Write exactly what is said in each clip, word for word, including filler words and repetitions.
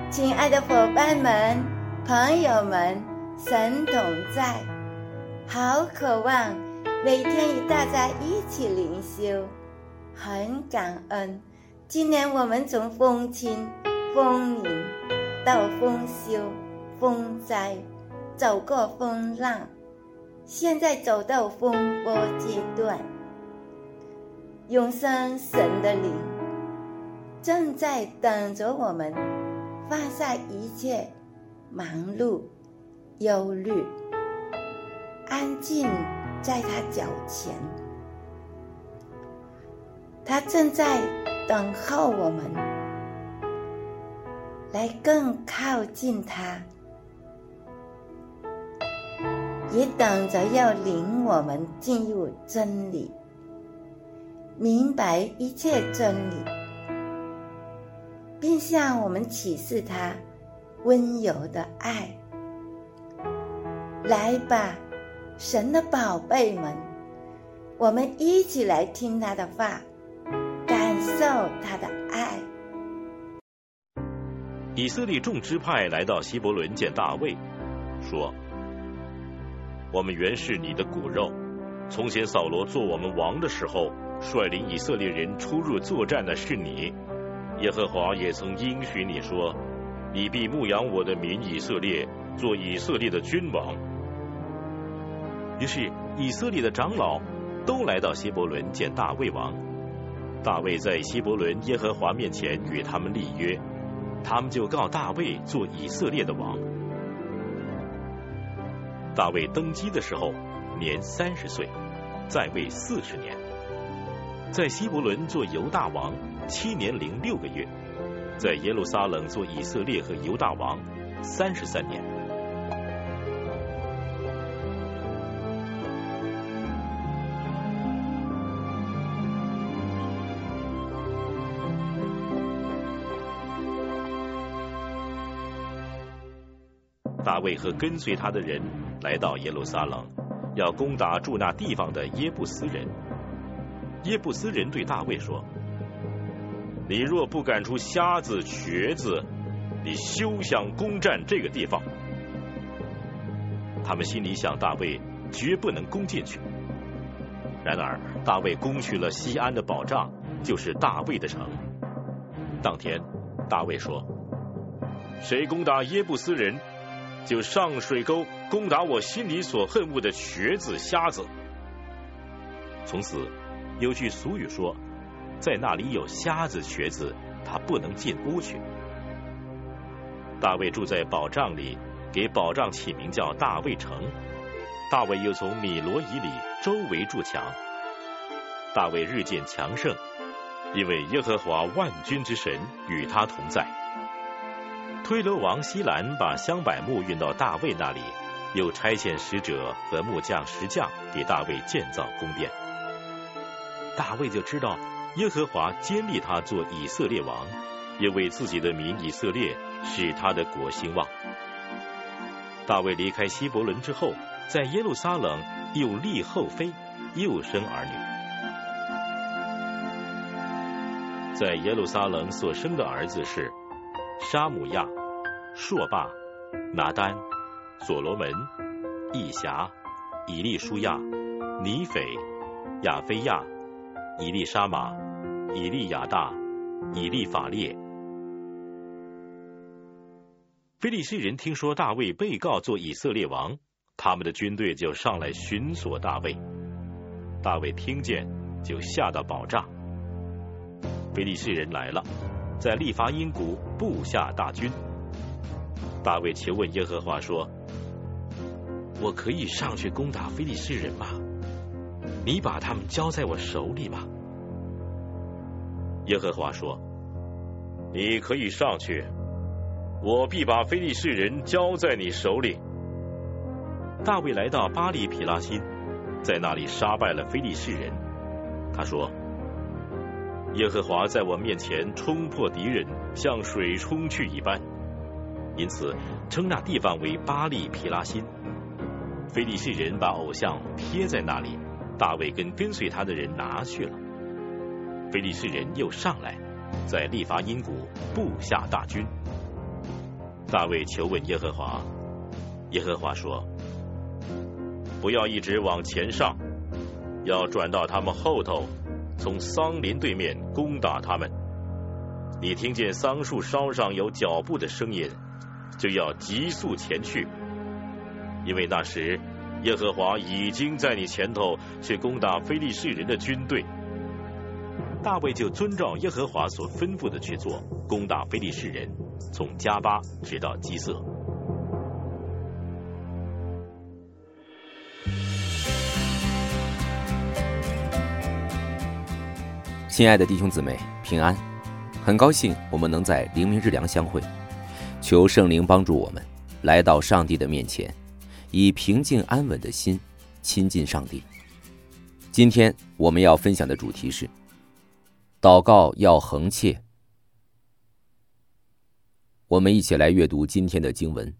亲爱的伙伴们、朋友们，神同在，好渴望每天与大家一起灵修，很感恩。今年我们从风清、风宁到风休、风灾，走过风浪，现在走到风波阶段。永生神的灵正在等着我们放下一切忙碌、忧虑，安静在他脚前。他正在等候我们来更靠近他，也等着要领我们进入真理，明白一切真理，并向我们启示他温柔的爱。来吧，神的宝贝们，我们一起来听他的话，感受他的爱。 以色列众支派来到希伯伦见大卫，说：我们原是你的骨肉，从前扫罗做我们王的时候，率领以色列人出入作战的是你。耶和华也曾应许你说，你必牧养我的民以色列，做以色列的君王。于是以色列的长老都来到希伯伦见大卫王。大卫在希伯伦耶和华面前与他们立约，他们就告大卫做以色列的王。大卫登基的时候年三十岁，在位四十年，在希伯伦做犹大王七年零六个月，在耶路撒冷做以色列和犹大王三十三年。大卫和跟随他的人来到耶路撒冷，要攻打住那地方的耶布斯人。耶布斯人对大卫说：你若不赶出瞎子瘸子，你休想攻占这个地方。他们心里想，大卫绝不能攻进去。然而大卫攻取了西安的保障，就是大卫的城。当天大卫说：谁攻打耶布斯人，就上水沟攻打我心里所恨恶的瘸子瞎子。从此有句俗语说，在那里有瞎子瘸子，他不能进屋去。大卫住在保障里，给保障起名叫大卫城。大卫又从米罗以里周围筑墙。大卫日渐强盛，因为耶和华万军之神与他同在。推罗王西兰把香柏木运到大卫那里，又差遣使者和木匠石匠给大卫建造宫殿。大卫就知道耶和华坚立他做以色列王，也为自己的民以色列使他的国兴旺。大卫离开希伯伦之后，在耶路撒冷又立后妃，又生儿女。在耶路撒冷所生的儿子是沙姆亚、朔巴、拿单、所罗门、以辖、以利舒亚、尼斐、亚非亚、以利沙玛、以利亚大、以利法列。非利士人听说大卫被告做以色列王，他们的军队就上来寻索大卫。大卫听见，就下到保障。非利士人来了，在利伐因谷布下大军。大卫求问耶和华说：我可以上去攻打非利士人吗？你把他们交在我手里吗？耶和华说：你可以上去，我必把非利士人交在你手里。大卫来到巴利毗拉辛，在那里杀败了非利士人。他说：耶和华在我面前冲破敌人，像水冲去一般，因此称那地方为巴利毗拉辛。非利士人把偶像贴在那里，大卫跟跟随他的人拿去了。非利士人又上来，在利伐因谷布下大军。 大卫求问耶和华，耶和华说：不要一直往前上，要转到他们后头，从桑林对面攻打他们。你听见桑树梢上有脚步的声音，就要急速前去，因为那时耶和华已经在你前头去攻打非利士人的军队。大卫就遵照耶和华所吩咐的去做，攻打非利士人，从加巴直到基色。 亲爱的弟兄姊妹，平安！很高兴我们能在灵明日粮相会，求圣灵帮助我们来到上帝的面前，以平静安稳的心亲近上帝。今天我们要分享的主题是祷告要恒切。我们一起来阅读今天的经文，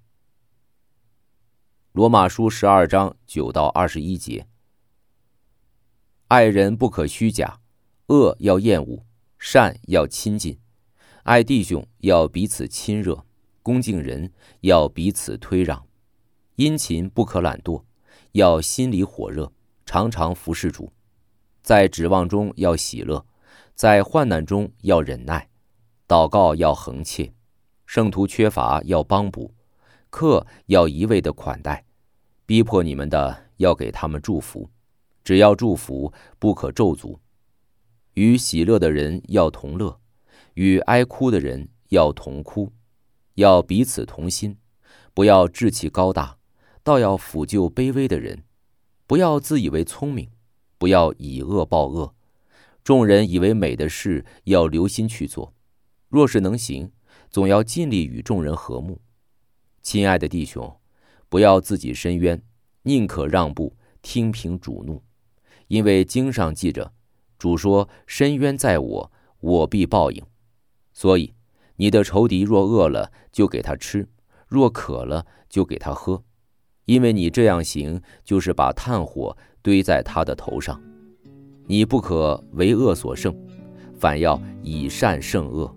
罗马书十二章九到二十一节。爱人不可虚假，恶要厌恶，善要亲近，爱弟兄要彼此亲热，恭敬人要彼此推让，殷勤不可懒惰，要心里火热，常常服侍主，在指望中要喜乐，在患难中要忍耐，祷告要恒切，圣徒缺乏要帮补，客要一味的款待，逼迫你们的要给他们祝福，只要祝福，不可咒诅。与喜乐的人要同乐，与哀哭的人要同哭，要彼此同心，不要志气高大，倒要抚救卑微的人，不要自以为聪明，不要以恶报恶。众人以为美的事要留心去做，若是能行，总要尽力与众人和睦。亲爱的弟兄，不要自己伸冤，宁可让步，听凭主怒。因为经上记着，主说：伸冤在我，我必报应。所以你的仇敌若饿了，就给他吃；若渴了，就给他喝。因为你这样行，就是把炭火堆在他的头上。你不可为恶所胜，反要以善胜恶。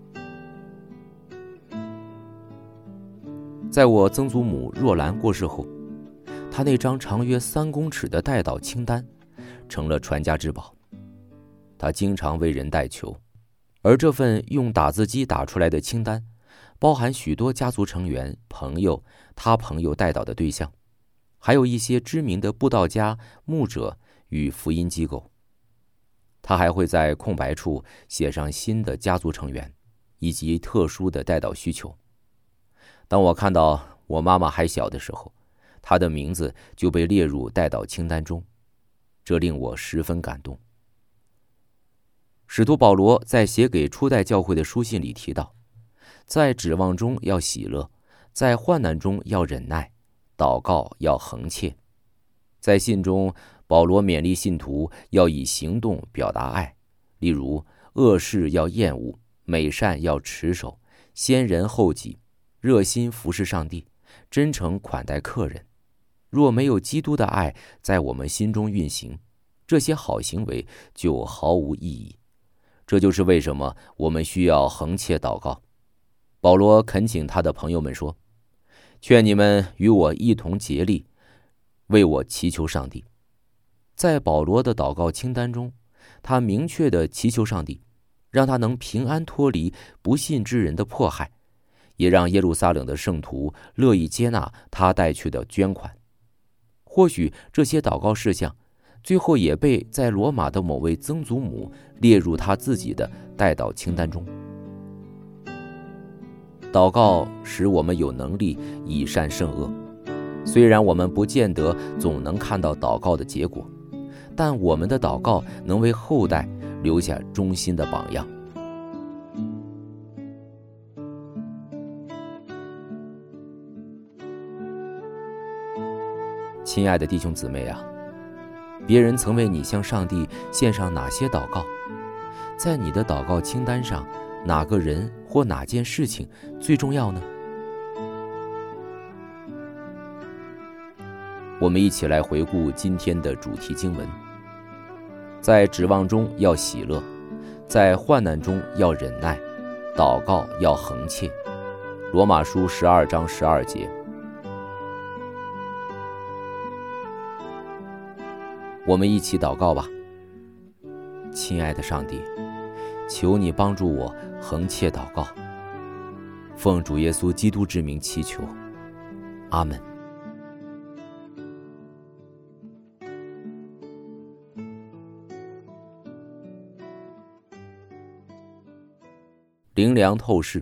在我曾祖母若兰过世后，她那张长约三公尺的代祷清单成了传家之宝。她经常为人代求，而这份用打字机打出来的清单包含许多家族成员、朋友、他朋友代祷的对象，还有一些知名的布道家、牧者与福音机构。他还会在空白处写上新的家族成员以及特殊的代祷需求。当我看到我妈妈还小的时候，她的名字就被列入代祷清单中，这令我十分感动。使徒保罗在写给初代教会的书信里提到，在指望中要喜乐，在患难中要忍耐，祷告要恒切。在信中，保罗勉励信徒要以行动表达爱，例如恶事要厌恶，美善要持守，先人后己，热心服侍上帝，真诚款待客人。若没有基督的爱在我们心中运行，这些好行为就毫无意义。这就是为什么我们需要恒切祷告。保罗恳请他的朋友们说：劝你们与我一同竭力，为我祈求上帝。在保罗的祷告清单中，他明确地祈求上帝，让他能平安脱离不信之人的迫害，也让耶路撒冷的圣徒乐意接纳他带去的捐款。或许这些祷告事项最后也被在罗马的某位曾祖母列入他自己的代祷清单中。祷告使我们有能力以善胜恶，虽然我们不见得总能看到祷告的结果，但我们的祷告能为后代留下忠心的榜样。亲爱的弟兄姊妹啊，别人曾为你向上帝献上哪些祷告？在你的祷告清单上，哪个人或哪件事情最重要呢？我们一起来回顾今天的主题经文。在指望中要喜乐，在患难中要忍耐，祷告要恒切。 罗马书十二章十二节。我们一起祷告吧。亲爱的上帝，求你帮助我横切祷告，奉主耶稣基督之名祈求，阿们。灵粮透视。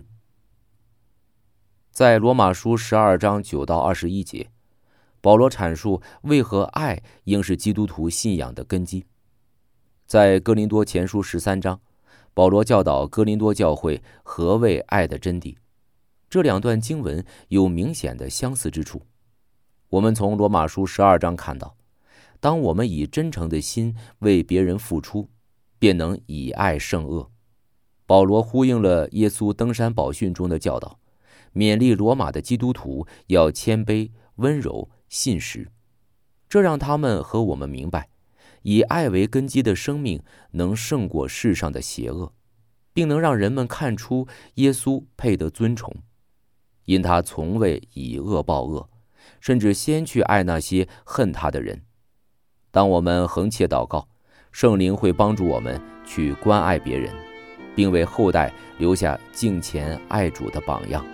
在罗马书十二章九到二十一节，保罗阐述为何爱应是基督徒信仰的根基。在哥林多前书十三章，保罗教导哥林多教会何谓爱的真谛。这两段经文有明显的相似之处。我们从罗马书十二章看到，当我们以真诚的心为别人付出，便能以爱胜恶。保罗呼应了耶稣登山宝训中的教导，勉励罗马的基督徒要谦卑、温柔、信实。这让他们和我们明白，以爱为根基的生命能胜过世上的邪恶，并能让人们看出耶稣配得尊崇，因他从未以恶报恶，甚至先去爱那些恨他的人。当我们横切祷告，圣灵会帮助我们去关爱别人，并为后代留下敬虔爱主的榜样。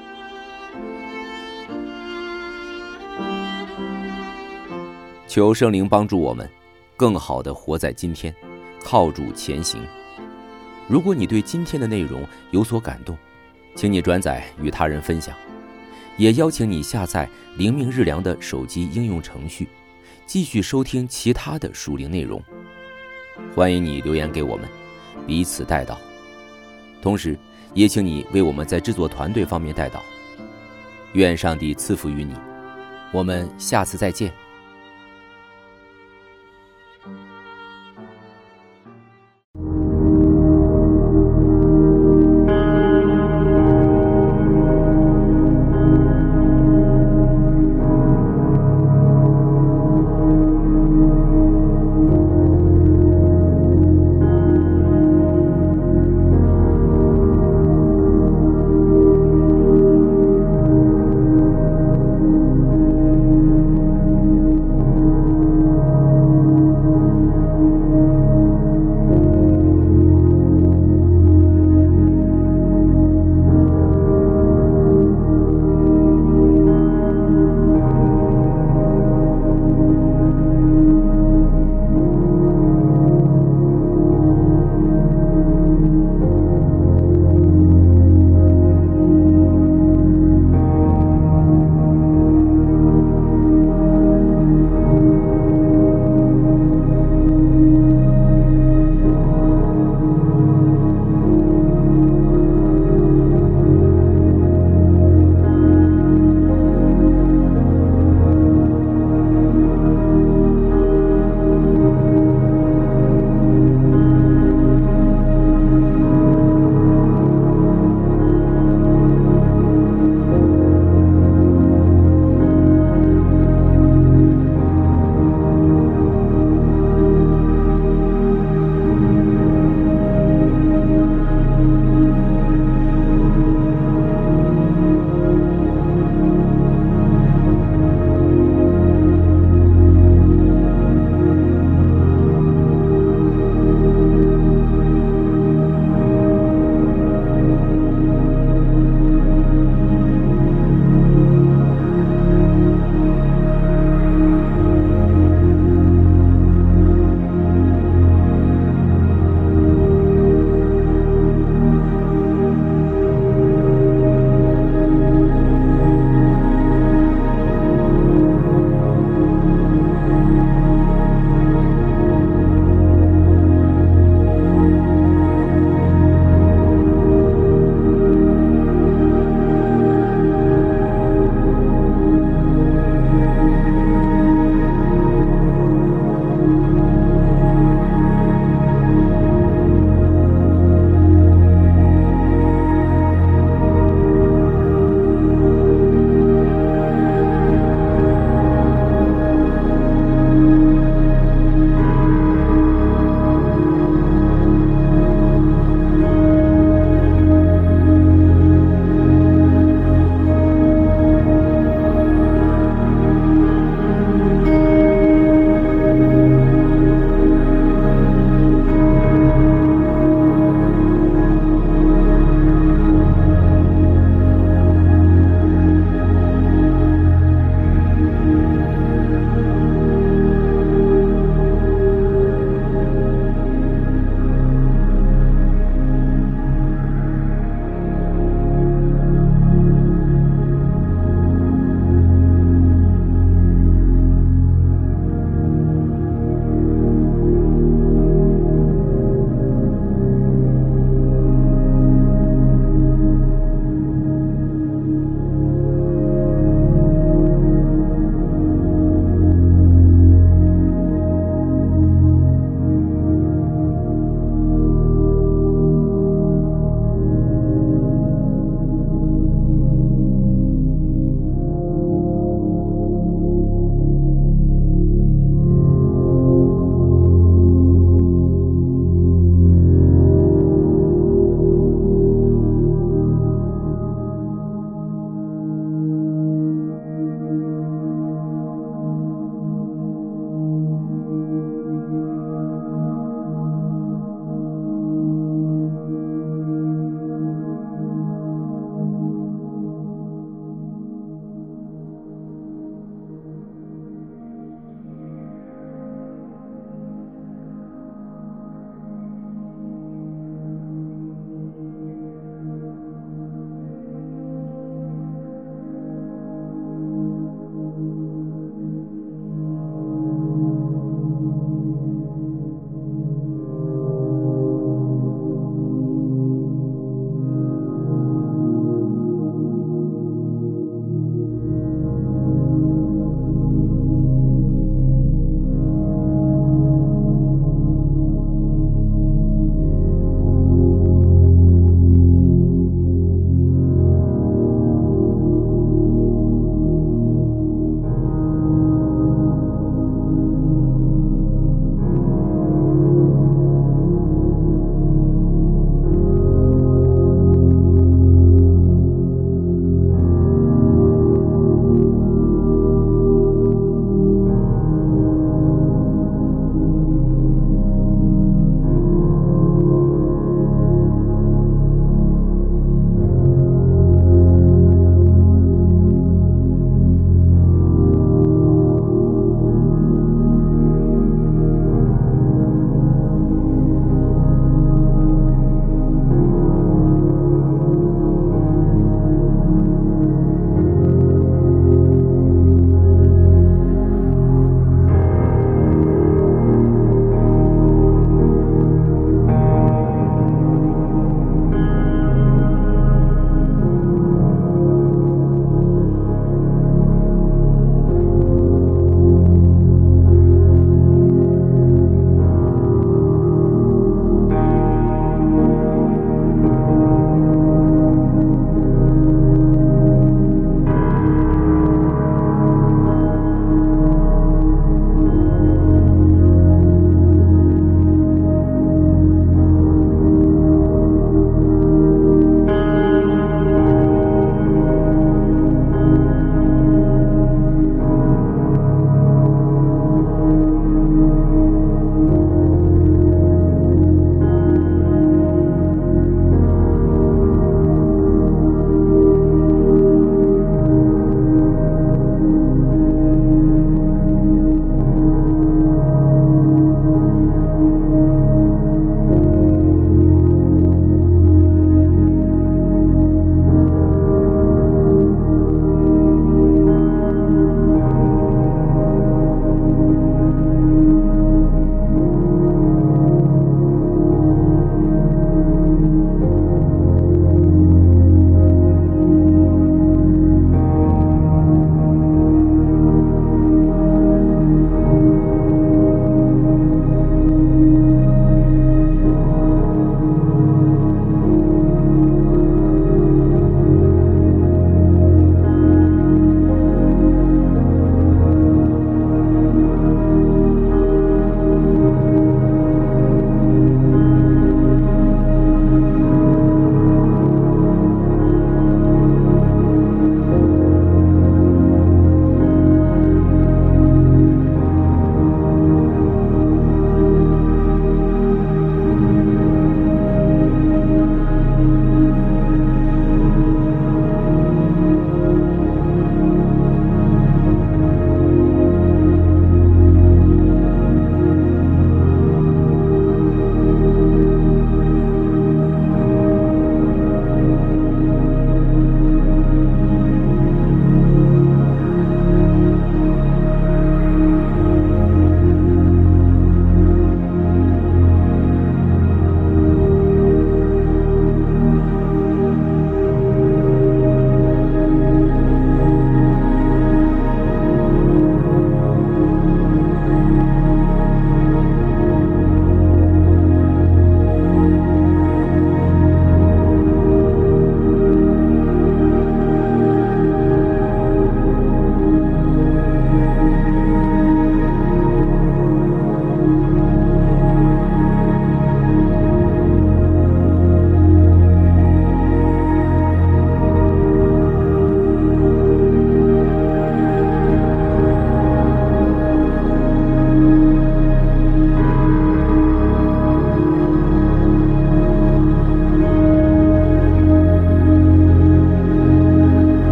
求圣灵帮助我们更好地活在今天，靠主前行。如果你对今天的内容有所感动，请你转载与他人分享，也邀请你下载灵命日粮的手机应用程序，继续收听其他的属灵内容。欢迎你留言给我们，彼此代祷。同时也请你为我们在制作团队方面代祷。愿上帝赐福于你，我们下次再见。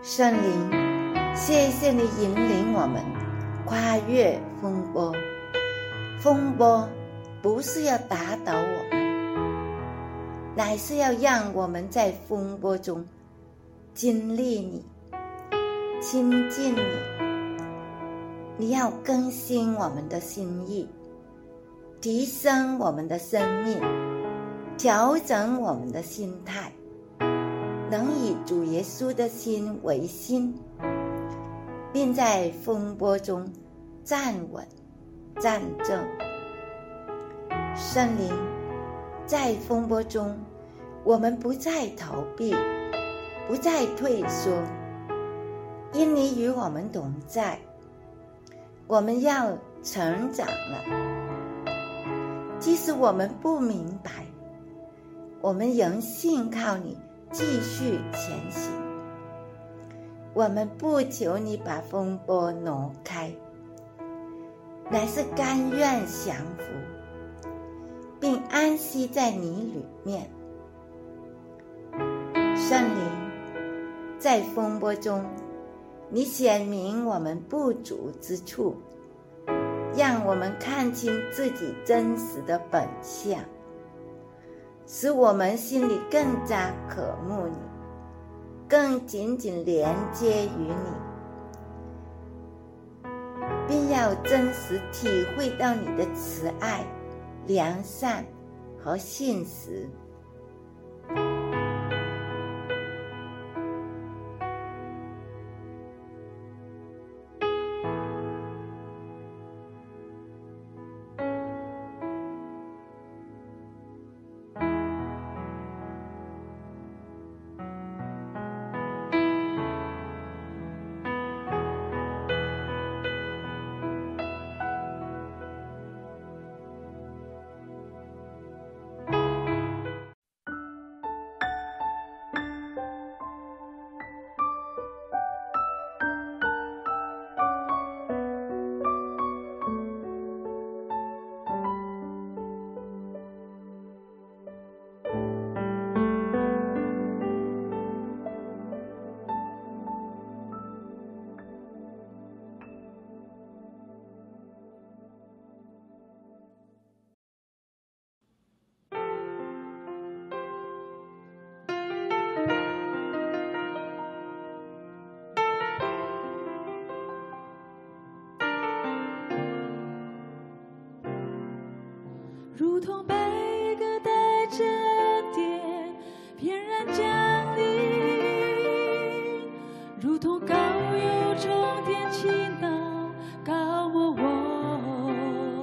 圣灵，谢谢你引领我们跨越风波。风波不是要打倒我们，乃是要让我们在风波中经历你，亲近你。你要更新我们的心意，提升我们的生命，调整我们的心态，能以主耶稣的心为心，并在风波中站稳站正。圣灵，在风波中，我们不再逃避，不再退缩，因你与我们同在，我们要成长了。即使我们不明白，我们仍信靠你继续前行。我们不求你把风波挪开，乃是甘愿降服，并安息在你里面。圣灵，在风波中，你显明我们不足之处，让我们看清自己真实的本相，使我们心里更加渴慕你，更紧紧连接于你，并要真实体会到你的慈爱、良善和信实。 如同悲歌带着点翩然降临，如同高油冲天倾倒高抹我，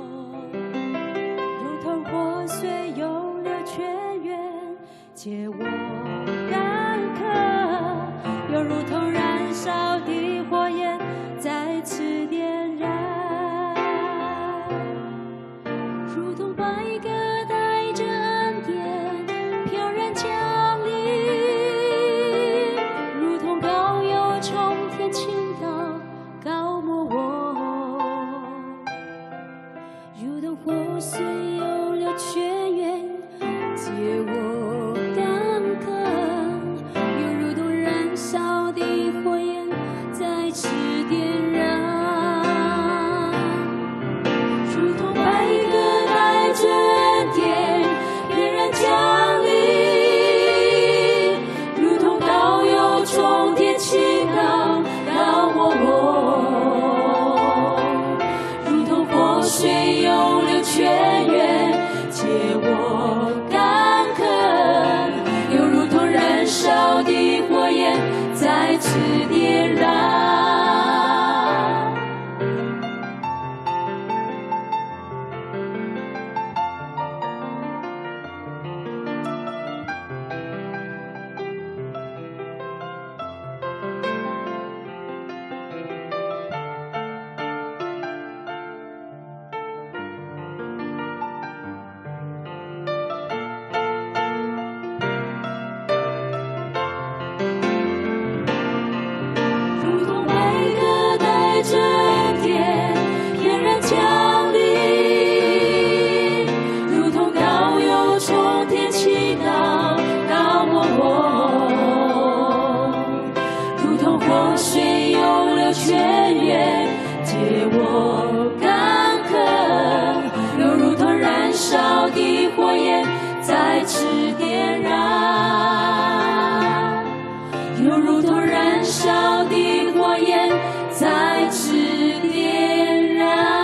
如同活水涌流泉源解我干渴，又如同燃烧的火焰再次点燃，如同白鸽带着恩典飘然降临，如同高油冲天倾倒高抹我，如同活水涌流泉源解我干渴，又如同燃烧的火焰再次点燃，如同白鸽带着恩典泉源，解我干渴，又如同燃烧的火焰再次点燃，又如同燃烧的火焰再次点燃。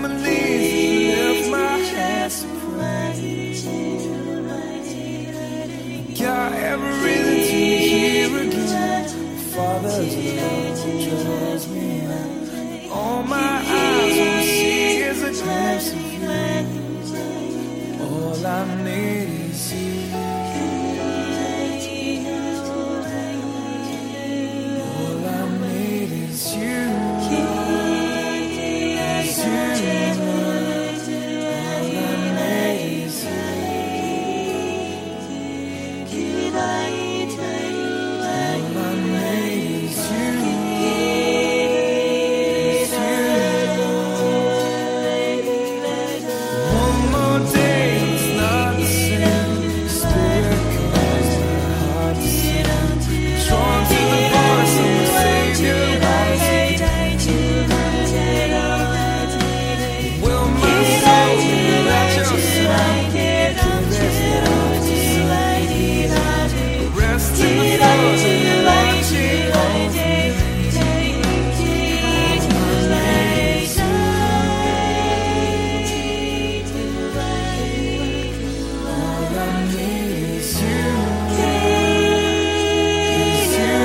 my knees and lift my hands to praise. Got every reason to hear again. Father's love draws me in. All my eyes will see is a glimpse of you. All I need is you. All I need is you. Is you. All I need is you. All I need is you. One more day, it's not the same. Spirit calls my heart to sing. Drawn to the voice of the Savior once again. Will my soul be at your side? There's love to see. Rest in the thoughts of your watching over me. All I need is you. Is you.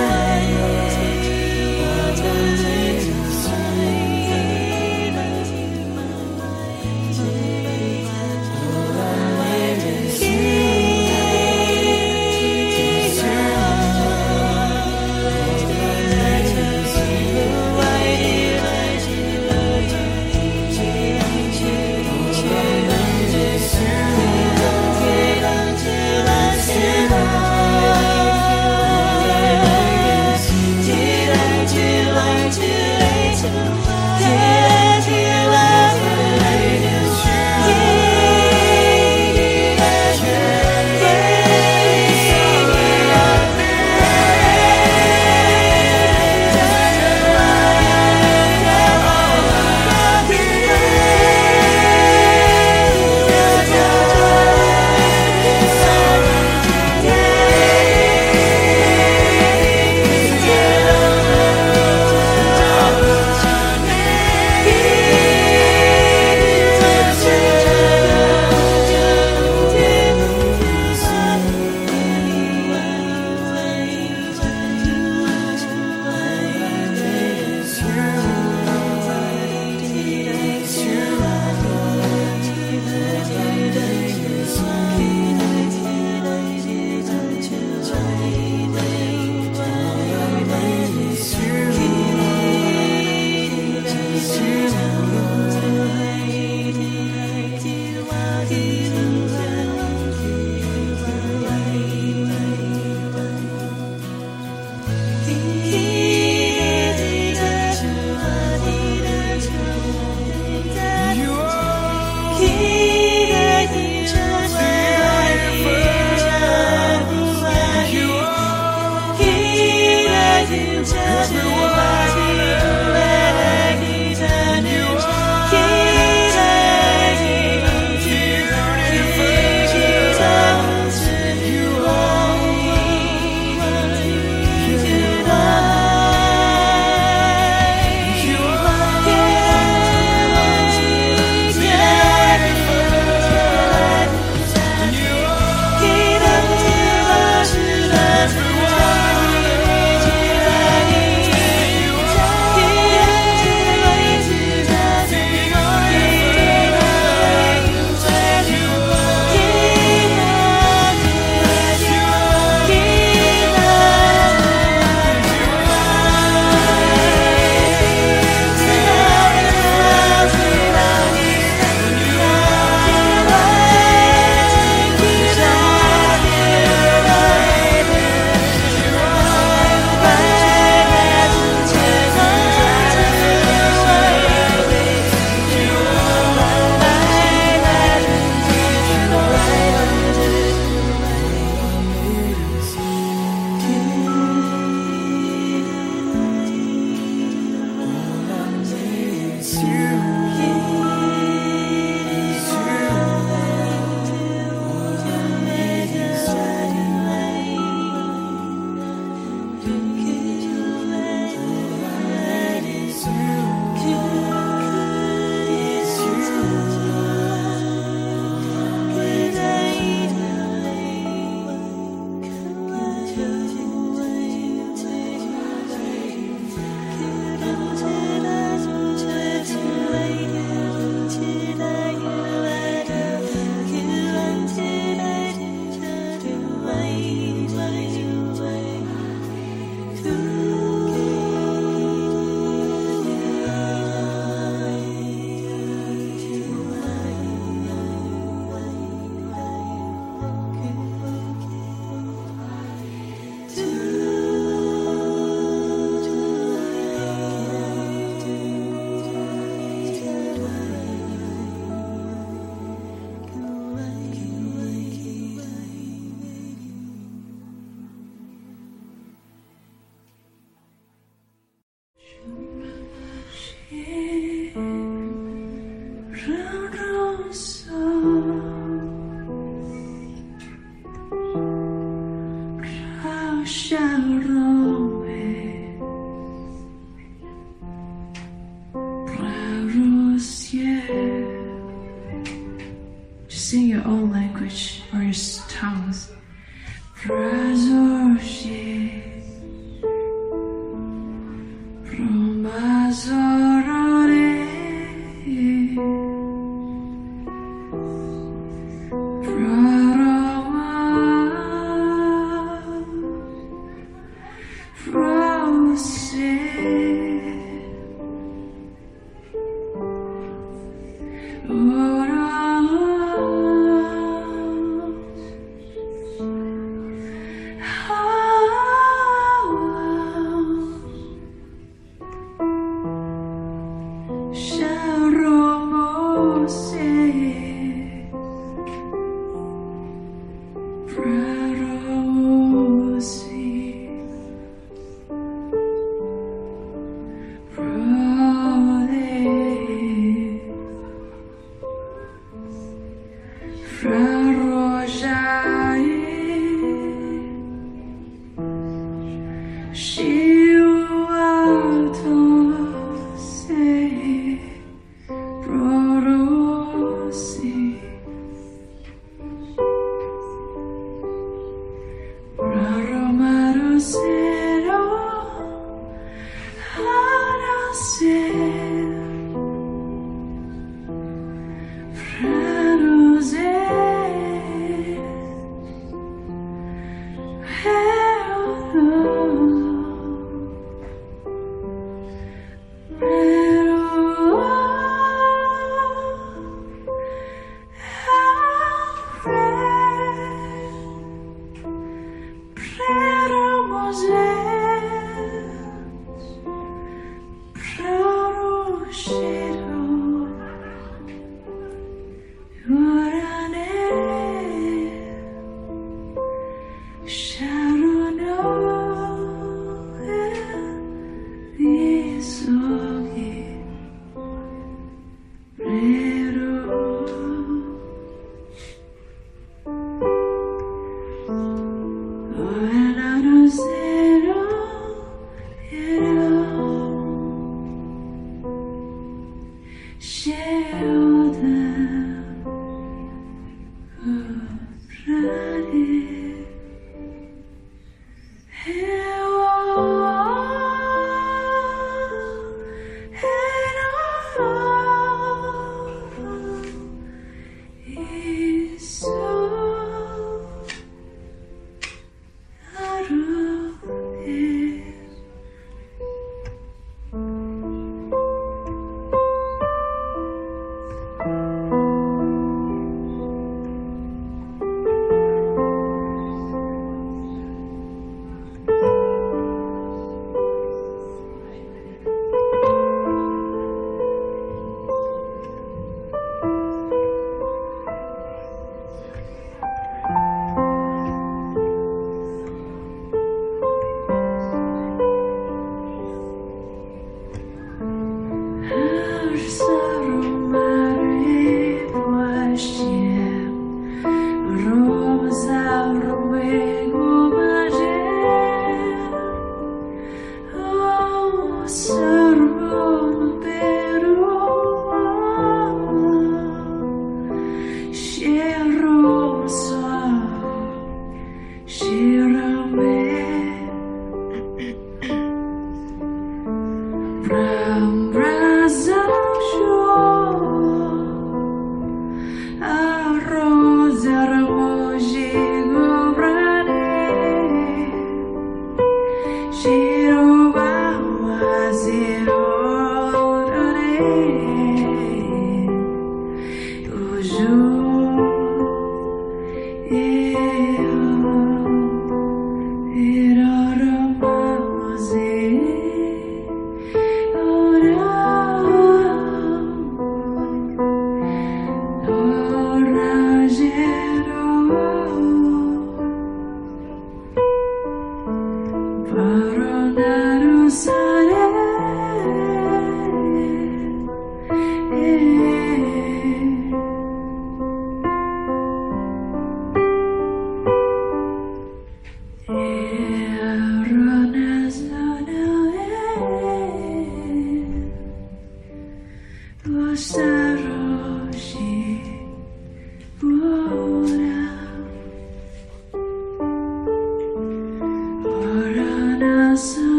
All I need is you. All I need is you. Is you.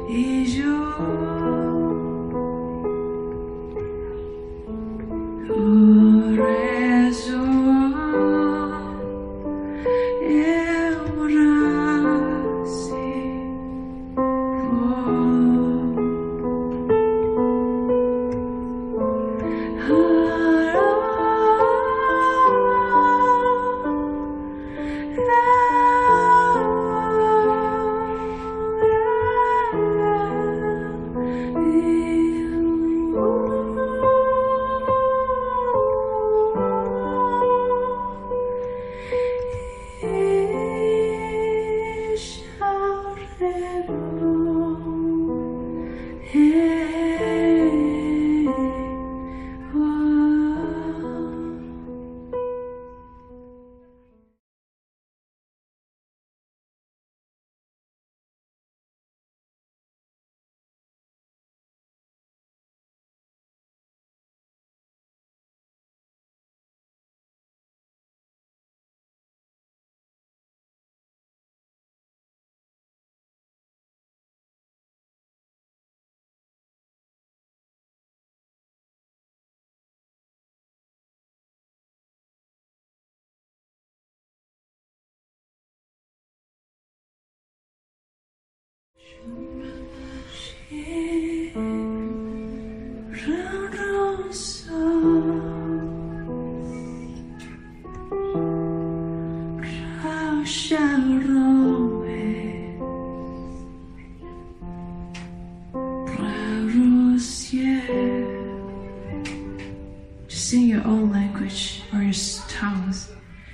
Sing your own language or your tongues.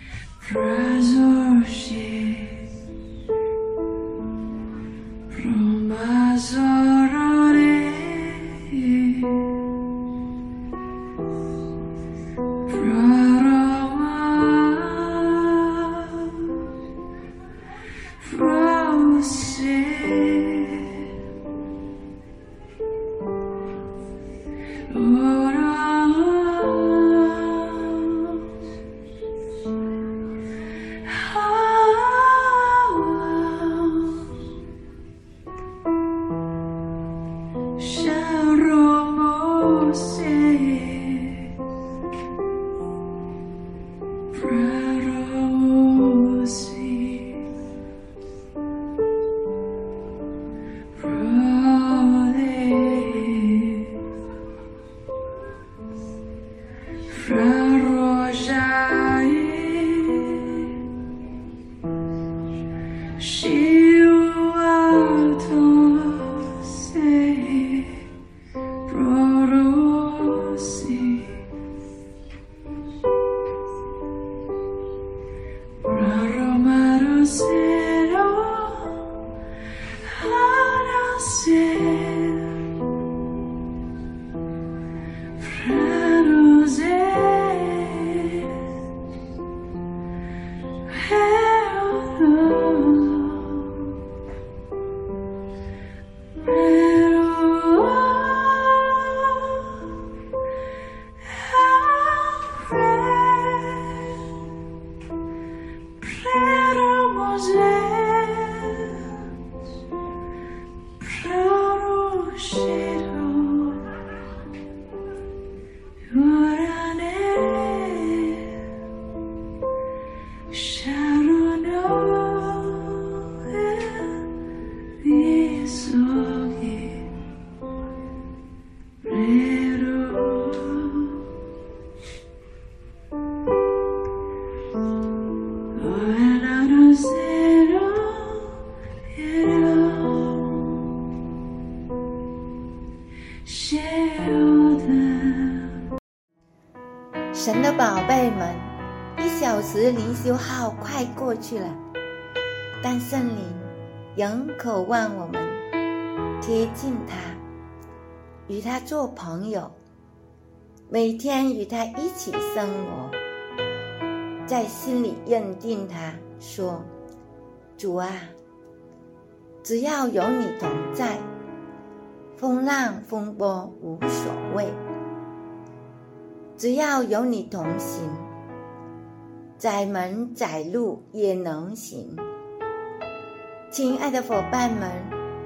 神的宝贝们，一小时灵修好快过去了，但圣灵仍渴望我们贴近他，与他做朋友，每天与他一起生活，在心里认定他，说：主啊，只要有你同在，风浪风波无所谓，只要有你同行，窄门窄路也能行。亲爱的伙伴们，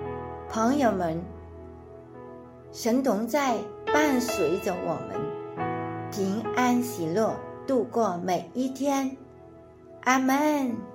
朋友们，神同在伴随着我们，平安喜乐度过每一天。阿们。